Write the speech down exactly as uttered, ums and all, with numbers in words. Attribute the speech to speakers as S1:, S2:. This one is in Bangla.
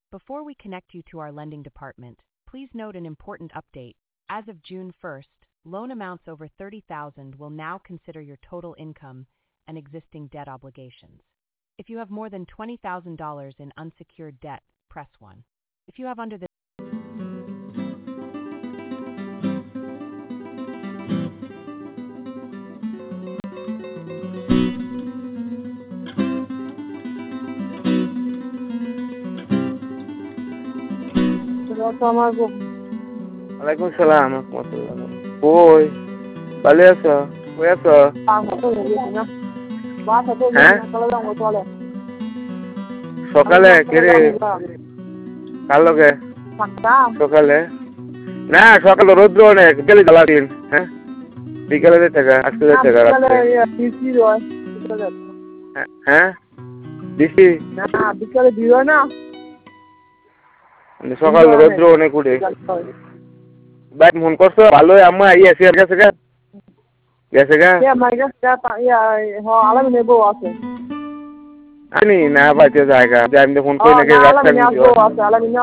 S1: Before we connect you to our lending department, please note an important update. As of June first, loan amounts over thirty thousand dollars will now consider your total income and existing debt obligations. If you have more than twenty thousand dollars in unsecured debt, press one. If you have under the
S2: Alaikum salam. Boy, ভালো আছো? কই আছো? হ্যাঁ? সকালে কেরে কার লগে সকালে না সকালে রোদ্র অনেক বিকেলে জ্বালা দিন হ্যাঁ বিকেলে যেতে গা আজকে যেতে গা হ্যাঁ দিছি
S3: না বিকেলে দিও না
S2: সকাল রোদ্র অনেক উঠে ভাই ফোন করছো ভালো আম্মা ইয়ে শেয়ার গেছে গা গেছে গা
S3: আলামি নেবো আছে
S2: আমি না পাইতে জায়গা যে আমি ফোন করি নাকি রাস্তা